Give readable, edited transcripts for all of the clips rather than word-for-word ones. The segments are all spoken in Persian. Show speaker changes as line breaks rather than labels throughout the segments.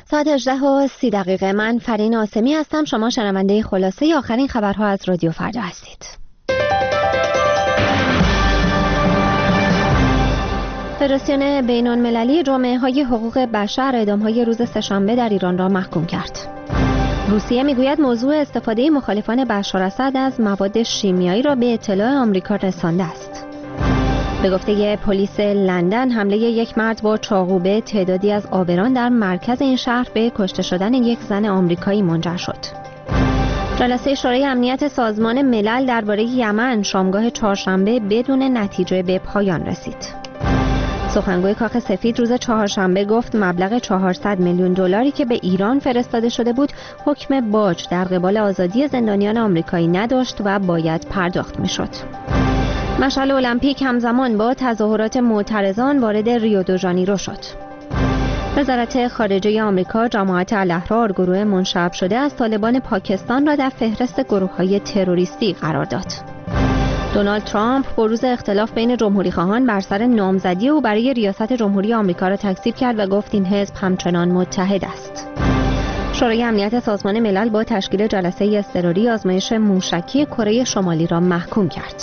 ساعت 18:30 من فرین آسمی هستم. شما شنونده خلاصه آخرین خبرها از رادیو فردا هستید. فدراسیون بین‌المللی جامعه‌های حقوق بشر اعدام‌های روز سه‌شنبه در ایران را محکوم کرد. روسیه میگوید موضوع استفاده مخالفان بشار اسد از مواد شیمیایی را به اطلاع آمریکا رسانده است. به گفته پلیس لندن، حمله یک مرد با چاقو به تعدادی از عابران در مرکز این شهر به کشته شدن یک زن آمریکایی منجر شد. جلسه شورای امنیت سازمان ملل درباره یمن شامگاه چهارشنبه بدون نتیجه به پایان رسید. سخنگوی کاخ سفید روز چهارشنبه گفت مبلغ 400 میلیون دلاری که به ایران فرستاده شده بود حکم باج در قبال آزادی زندانیان آمریکایی نداشت و باید پرداخت میشد. مشعل المپیک همزمان با تظاهرات معترضان وارد ریو دو ژانیرو شد. وزارت خارجه آمریکا جماعت الاحرار، گروه منشعب شده از طالبان پاکستان را در فهرست گروه‌های تروریستی قرار داد. دونالد ترامپ بروز اختلاف بین جمهوری‌خواهان بر سر نامزدی او برای ریاست جمهوری آمریکا را تکذیب کرد و گفت این حزب همچنان متحد است. شورای امنیت سازمان ملل با تشکیل جلسه اضطراری آزمایش موشکی کره شمالی را محکوم کرد.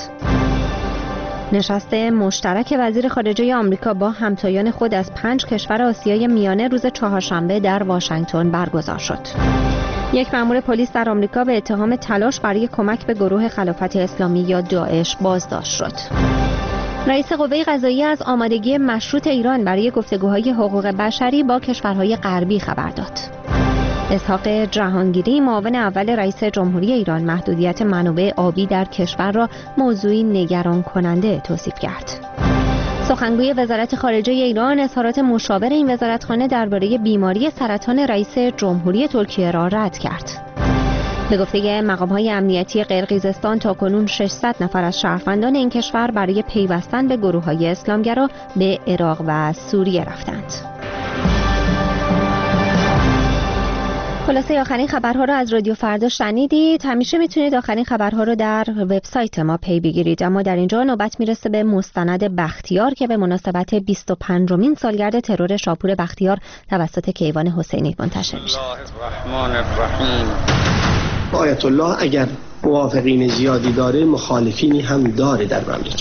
نشست مشترک وزیر خارجه آمریکا با همتایان خود از 5 کشور آسیای میانه روز چهارشنبه در واشنگتن برگزار شد. یک مأمور پلیس در آمریکا به اتهام تلاش برای کمک به گروه خلافت اسلامی یا داعش بازداشت شد. رئیس قوه قضاییه از آمادگی مشروط ایران برای گفتگوهای حقوق بشری با کشورهای غربی خبر داد. اسحاق جهانگیری، معاون اول رئیس جمهوری ایران، محدودیت منابع آبی در کشور را موضوعی نگران کننده توصیف کرد. سخنگوی وزارت خارجه ایران اظهارات مشاور این وزارتخانه درباره بیماری سرطان رئیس جمهوری ترکیه را رد کرد. به گفته مقام‌های امنیتی قرقیزستان تاکنون 600 نفر از شهروندان این کشور برای پیوستن به گروه‌های اسلامگرا به عراق و سوریه رفتند. خلاصه آخرین خبرها رو از رادیو فردا شنیدید. همیشه میتونید آخرین خبرها رو در وبسایت ما پی بگیرید، اما در اینجا نوبت میرسه به مستند بختیار که به مناسبت 25مین سالگرد ترور شاپور بختیار توسط کیوان حسینی منتشر میشه.
آیت الله اگر موافقین زیادی داره، مخالفینی هم داره در مملکت.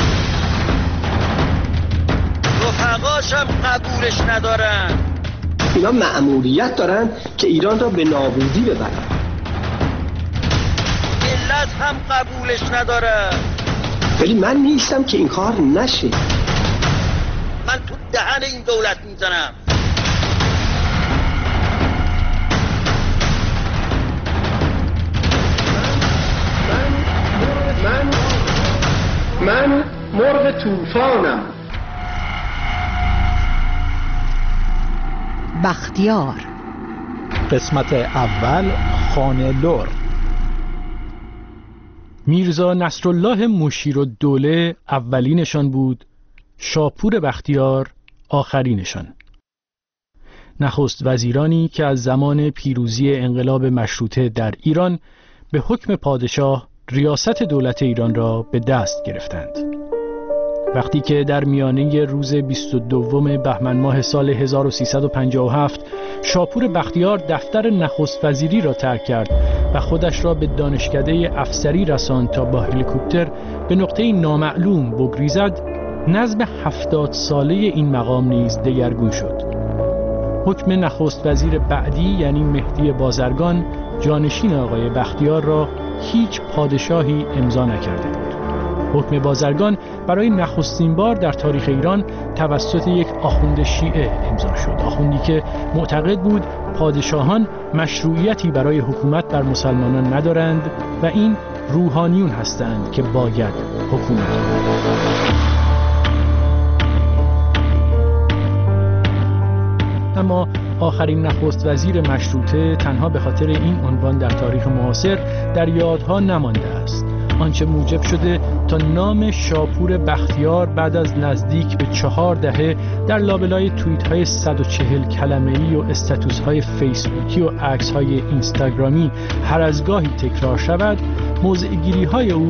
رفقاش هم قبولش ندارن.
اینا مأموریت دارن که ایران را به نابودی ببرن.
ملت هم قبولش نداره.
ولی من نیستم که این کار نشه.
من تو دهن این دولت میزنم.
من مرغ طوفانم.
بختیار
قسمت اول، خانه لر. میرزا نصرالله مشیرالدوله اولینشان بود، شاپور بختیار آخرینشان. نخست وزیرانی که از زمان پیروزی انقلاب مشروطه در ایران به حکم پادشاه ریاست دولت ایران را به دست گرفتند. وقتی که در میانه روز 22 بهمن ماه سال 1357 شاپور بختیار دفتر نخست وزیری را ترک کرد و خودش را به دانشکده افسری رساند تا با هلیکوپتر به نقطه نامعلوم بگریزد، نظم 70 ساله این مقام نیز دگرگون شد. حکم نخست وزیر بعدی یعنی مهدی بازرگان، جانشین آقای بختیار، را هیچ پادشاهی امضا نکرده بود. حکم بازرگان برای نخستین بار در تاریخ ایران توسط یک آخوند شیعه امضا شد، آخوندی که معتقد بود پادشاهان مشروعیتی برای حکومت بر مسلمانان ندارند و این روحانیون هستند که باید حکومت کنند. اما آخرین نخست وزیر مشروطه تنها به خاطر این عنوان در تاریخ معاصر در یادها نمانده است، آنچه موجب شده تا نام شاپور بختیار بعد از نزدیک به 4 دهه در لابلای توییت های 140 کلمه‌ای و استاتوس های فیسبوکی و عکس های اینستاگرامی هر از گاهی تکرار شود، موضع گیری های اوست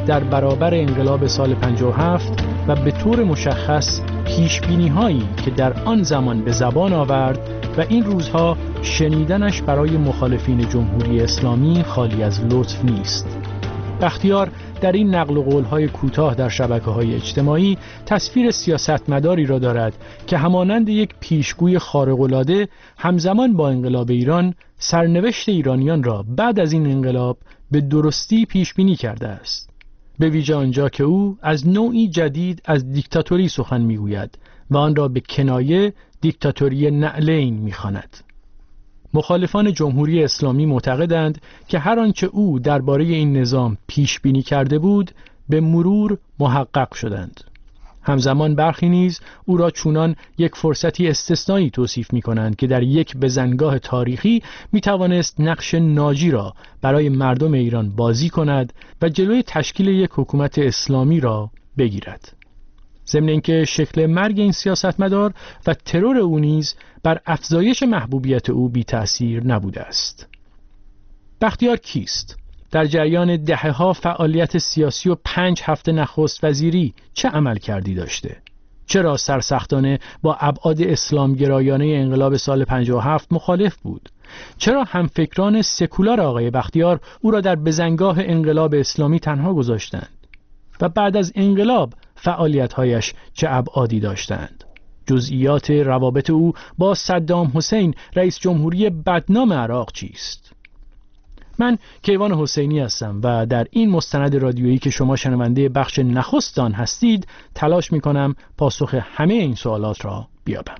در برابر انقلاب سال 57 و به طور مشخص پیشبینی‌هایی که در آن زمان به زبان آورد و این روزها شنیدنش برای مخالفین جمهوری اسلامی خالی از لطف نیست. بختیار در این نقل و قول‌های کوتاه در شبکه‌های اجتماعی تصویر سیاستمداری را دارد که همانند یک پیشگوی خارق‌العاده همزمان با انقلاب ایران سرنوشت ایرانیان را بعد از این انقلاب به درستی پیش بینی کرده است. به ویژه آنجا که او از نوعی جدید از دیکتاتوری سخن می‌گوید و آن را به کنایه دیکتاتوری نعلین می‌خواند. مخالفان جمهوری اسلامی معتقدند که هر آنچه او درباره این نظام پیش بینی کرده بود به مرور محقق شدند. همزمان برخی نیز او را چونان یک فرصتی استثنایی توصیف می‌کنند که در یک بزنگاه تاریخی می‌توانست نقش ناجی را برای مردم ایران بازی کند و جلوی تشکیل یک حکومت اسلامی را بگیرد. ضمن اینکه شکل مرگ این سیاستمدار و ترور او نیز بر افزایش محبوبیت او بی تأثیر نبوده است. بختیار کیست؟ در جریان دهه‌ها فعالیت سیاسی و 5 هفته نخست وزیری چه عملکردی داشته؟ چرا سرسختانه با ابعاد اسلامگرایانه انقلاب سال 57 مخالف بود؟ چرا همفکران سکولار آقای بختیار او را در بزنگاه انقلاب اسلامی تنها گذاشتند؟ و بعد از انقلاب فعالیت‌هایش چه ابعادی داشتند؟ جزئیات روابط او با صدام حسین رئیس جمهوری بدنام عراق چیست؟ من کیوان حسینی هستم و در این مستند رادیویی که شما شنونده بخش نخست آن هستید تلاش می‌کنم پاسخ همه این سوالات را بیابم.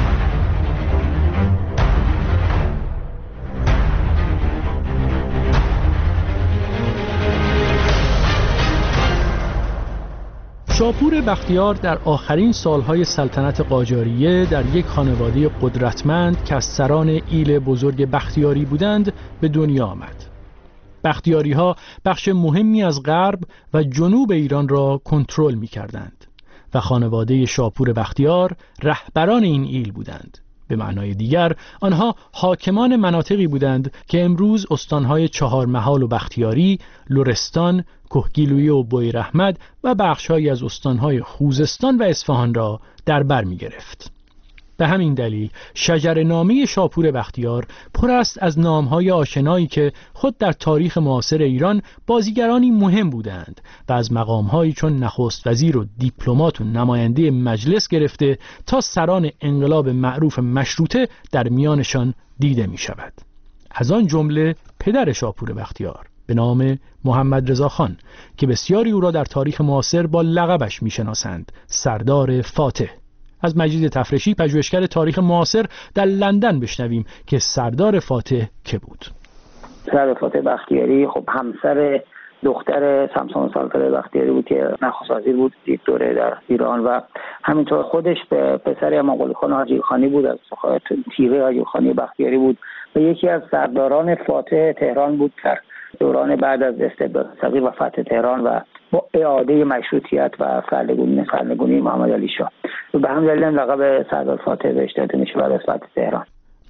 شاپور بختیار در آخرین سالهای سلطنت قاجاریه در یک خانواده قدرتمند که از سران ایل بزرگ بختیاری بودند به دنیا آمد. بختیاری‌ها بخش مهمی از غرب و جنوب ایران را کنترل می‌کردند و خانواده شاپور بختیار رهبران این ایل بودند. به معنای دیگر آنها حاکمان مناطقی بودند که امروز استانهای چهارمحال و بختیاری، لرستان، کهگیلویه و بویراحمد و بخش‌هایی از استانهای خوزستان و اصفهان را در بر می‌گرفت. به همین دلیل شجره‌نامه شاپور بختیار پر است از نام‌های آشنایی که خود در تاریخ معاصر ایران بازیگرانی مهم بودند و از مقام‌هایی چون نخست وزیر و دیپلمات و نماینده مجلس گرفته تا سران انقلاب معروف مشروطه در میانشان دیده می‌شود. از آن جمله پدر شاپور بختیار به نام محمد رضا خان که بسیاری او را در تاریخ معاصر با لقبش می‌شناسند، سردار فاتح. از مجید تفرشی پژوهشگر تاریخ معاصر در لندن بشنویم که سردار فاتح که بود.
سردار فاتح بختیاری خب همسر دختر سمسام سالفره بختیاری بود که نخست وزیر بود یک دوره در ایران و همینطور خودش به پسر امامقلی خان حاجی خانی بود، از تیغه حاجی خانی بختیاری بود و یکی از سرداران فاتح تهران بود در دوران بعد از استبداد صغیر و فتح تهران و با اعاده مشروطیت و سرنگونی محمد علی شاه و به همین دلیل لقب سردار فاتح بهش داده میشه بعد از فتح تهران.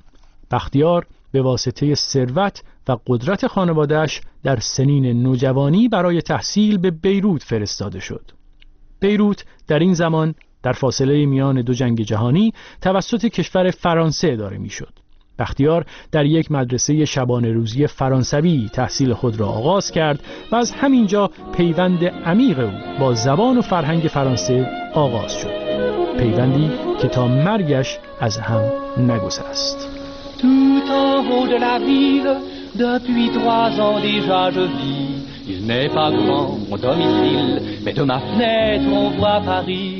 بختیار به واسطه ثروت و قدرت خانواده‌اش در سنین نوجوانی برای تحصیل به بیروت فرستاده شد. بیروت در این زمان در فاصله میان دو جنگ جهانی توسط کشور فرانسه اداره میشد. بختیار در یک مدرسه شبانه روزی فرانسوی تحصیل خود را آغاز کرد و از همینجا پیوند عمیق او با زبان و فرهنگ فرانسه آغاز شد. پیوندی که تا مرگش از هم نگسست.
Tout en haut de la ville, depuis 3 ans déjà je vis. Il n'est pas grand mon domicile, mais de ma fenêtre on voit Paris.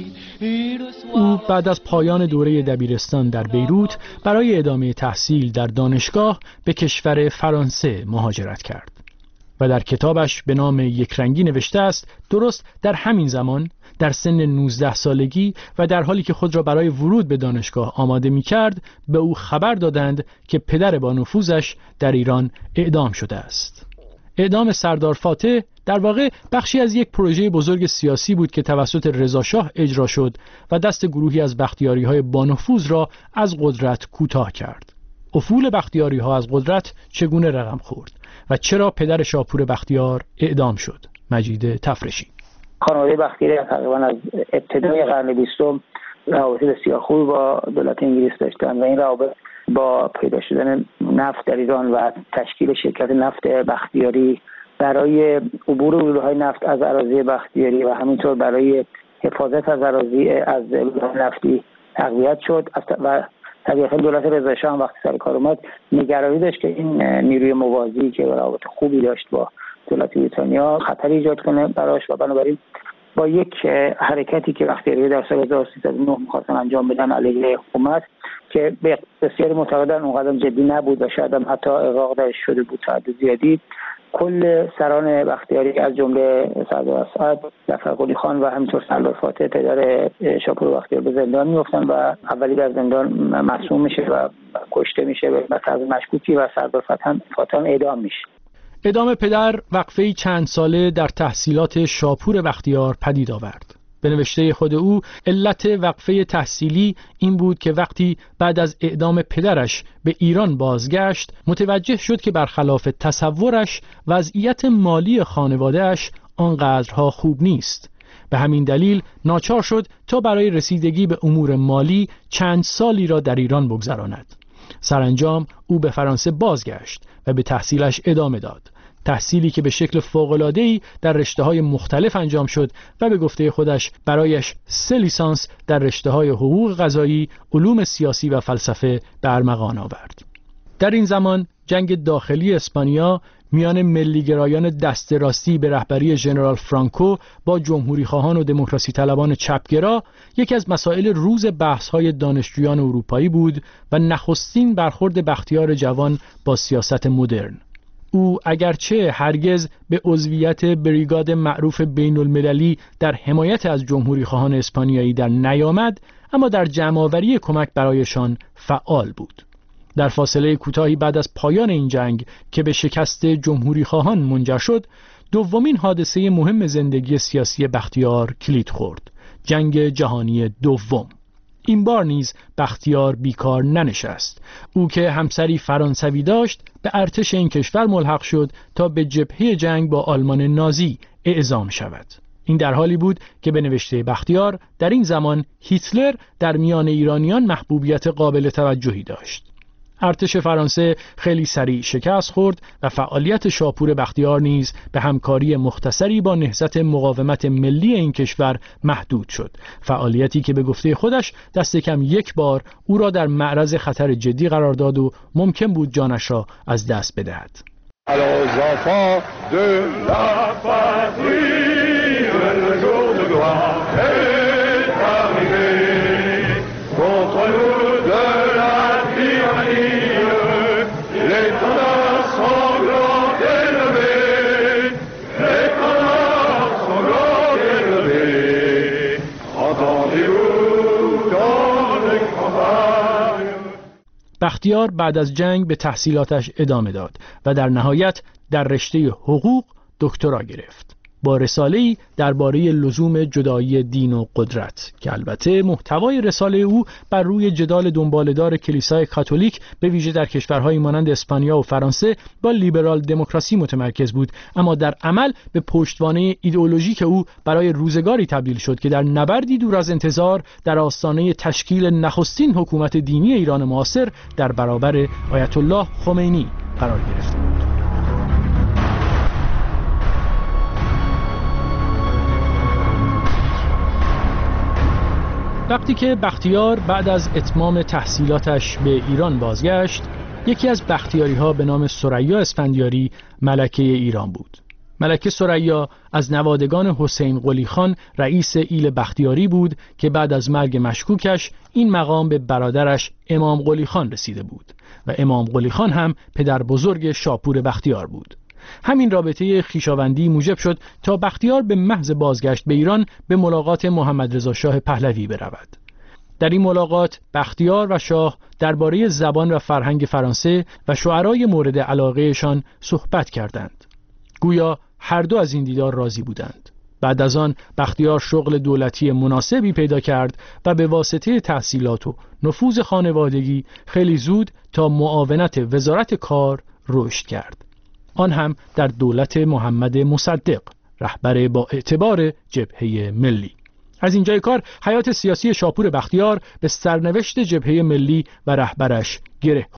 او بعد از پایان دوره دبیرستان در بیروت برای ادامه تحصیل در دانشگاه به کشور فرانسه مهاجرت کرد و در کتابش به نام یکرنگی نوشته است درست در همین زمان در سن 19 سالگی و در حالی که خود را برای ورود به دانشگاه آماده می کرد به او خبر دادند که پدر با نفوذش در ایران اعدام شده است. اعدام سردار فاتح در واقع بخشی از یک پروژه بزرگ سیاسی بود که توسط رضا شاه اجرا شد و دست گروهی از بختیاری‌های با نفوذ را از قدرت کوتاه کرد. افول بختیاری‌ها از قدرت چگونه رقم خورد؟ و چرا پدر شاپور بختیار اعدام شد؟ مجید تفرشی.
خانواده بختیاری تقریبا از ابتدای قرن 20 روابط بسیار خوب با دولت انگلیس داشتن و این روابط با پیدا شدن نفت در ایران و تشکیل شرکت نفت بختیاری برای عبور لوله‌های نفت از اراضی بختیاری و همینطور برای حفاظت از اراضی از لوله‌های نفتی تقویت شد و طبیعتا دولت رضا شاه هم وقتی سر کار اومد نگرانی داشت که این نیروی موازی که روابط خوبی داشت با دولت بریتانیا خطری ایجاد کنه براش و بنابراین با یک حرکتی که بختیاری در سال 1309 می‌خواستن انجام بدن علیه حکومت که بسیاری معتقدن اونقدر جدی نبود و شاید هم حتی اغراق درش شده بود تا حد زیادی، کل سران بختیاری از جمله سردار اسعد، ظفر قلی خان و همینطور سردار فاتح پدر شاپور بختیار به زندان میافتن و اولی در زندان مصموم میشه و کشته میشه و طرز مشکوکی و سردار فاتح اعدام میشه.
اعدام پدر وقفه‌ای چند ساله در تحصیلات شاپور بختیار پدید آورد. به نوشته خود او علت وقفه تحصیلی این بود که وقتی بعد از اعدام پدرش به ایران بازگشت متوجه شد که برخلاف تصورش وضعیت مالی خانواده‌اش آنقدرها خوب نیست. به همین دلیل ناچار شد تا برای رسیدگی به امور مالی چند سالی را در ایران بگذراند. سرانجام او به فرانسه بازگشت و به تحصیلش ادامه داد. تحصیلی که به شکل فوق‌العاده‌ای در رشته‌های مختلف انجام شد و به گفته خودش برایش 3 لیسانس در رشته‌های حقوق قضایی، علوم سیاسی و فلسفه به ارمغان آورد. در این زمان جنگ داخلی اسپانیا میان ملیگرایان دست راستی به رهبری ژنرال فرانکو با جمهوری‌خواهان و دموکراسی طلبان چپگرا یکی از مسائل روز بحث‌های دانشجویان اروپایی بود و نخستین برخورد بختیار جوان با سیاست مدرن. او اگرچه هرگز به عضویت بریگاد معروف بین المللی در حمایت از جمهوری‌خواهان اسپانیایی در نیامد، اما در جمع‌آوری کمک برایشان فعال بود. در فاصله کوتاهی بعد از پایان این جنگ که به شکست جمهوری‌خواهان منجر شد، دومین حادثه مهم زندگی سیاسی بختیار کلید خورد: جنگ جهانی دوم. این بار نیز بختیار بیکار ننشست. او که همسری فرانسوی داشت به ارتش این کشور ملحق شد تا به جبهه جنگ با آلمان نازی اعزام شود. این در حالی بود که به نوشته بختیار در این زمان هیتلر در میان ایرانیان محبوبیت قابل توجهی داشت. ارتش فرانسه خیلی سریع شکست خورد و فعالیت شاپور بختیار نیز به همکاری مختصری با نهضت مقاومت ملی این کشور محدود شد. فعالیتی که به گفته خودش دست کم یک بار او را در معرض خطر جدی قرار داد و ممکن بود جانش را از دست بدهد. بختیار بعد از جنگ به تحصیلاتش ادامه داد و در نهایت در رشته حقوق دکترا گرفت با رساله‌ای درباره لزوم جدایی دین و قدرت که البته محتوای رساله او بر روی جدال دنباله‌دار کلیسای کاتولیک به ویژه در کشورهای مانند اسپانیا و فرانسه با لیبرال دموکراسی متمرکز بود، اما در عمل به پشتوانه ایدئولوژیک او برای روزگاری تبدیل شد که در نبردی دور از انتظار در آستانه تشکیل نخستین حکومت دینی ایران معاصر در برابر آیت الله خمینی قرار گرفته بود. وقتی که بختیار بعد از اتمام تحصیلاتش به ایران بازگشت، یکی از بختیاری‌ها به نام ثریا اسفندیاری ملکه ایران بود. ملکه ثریا از نوادگان حسین قلی خان رئیس ایل بختیاری بود که بعد از مرگ مشکوکش این مقام به برادرش امام قلی خان رسیده بود و امام قلی خان هم پدر بزرگ شاپور بختیار بود. همین رابطه خویشاوندی موجب شد تا بختیار به محض بازگشت به ایران به ملاقات محمد رضا شاه پهلوی برود. در این ملاقات بختیار و شاه درباره زبان و فرهنگ فرانسه و شعرای مورد علاقهشان صحبت کردند. گویا هر دو از این دیدار راضی بودند. بعد از آن بختیار شغل دولتی مناسبی پیدا کرد و به واسطه تحصیلات و نفوذ خانوادگی خیلی زود تا معاونت وزارت کار رشد کرد. آن هم در دولت محمد مصدق، رهبر با اعتبار جبهه ملی. از اینجای کار حیات سیاسی شاپور بختیار به سرنوشت جبهه ملی و رهبرش گره